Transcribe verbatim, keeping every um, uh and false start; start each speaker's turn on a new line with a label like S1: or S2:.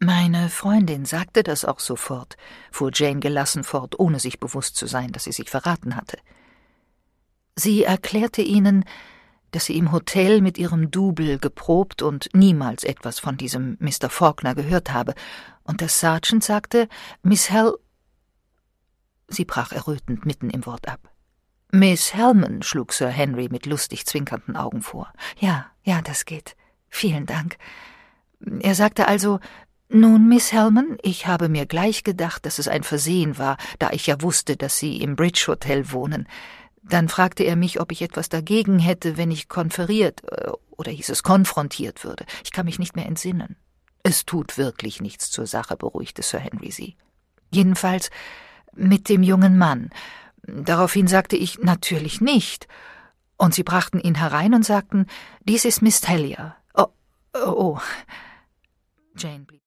S1: »Meine Freundin sagte das auch sofort«, fuhr Jane gelassen fort, ohne sich bewusst zu sein, dass sie sich verraten hatte. »Sie erklärte ihnen, dass sie im Hotel mit ihrem Double geprobt und niemals etwas von diesem Mister Faulkner gehört habe, und der Sergeant sagte, Miss Hel…« Sie brach errötend mitten im Wort ab. »Miss Helman«, schlug Sir Henry mit lustig zwinkernden Augen vor. »Ja, ja, das geht. Vielen Dank. Er sagte also, »Nun, Miss Helman, ich habe mir gleich gedacht, dass es ein Versehen war, da ich ja wusste, dass Sie im Bridge Hotel wohnen. Dann fragte er mich, ob ich etwas dagegen hätte, wenn ich konferiert, oder hieß es konfrontiert würde. Ich kann mich nicht mehr entsinnen.« »Es tut wirklich nichts zur Sache«, beruhigte Sir Henry sie. »Jedenfalls mit dem jungen Mann. Daraufhin sagte ich, »Natürlich nicht.« Und sie brachten ihn herein und sagten, »Dies ist Miss Taylor.« »Oh, oh.« Jane blieb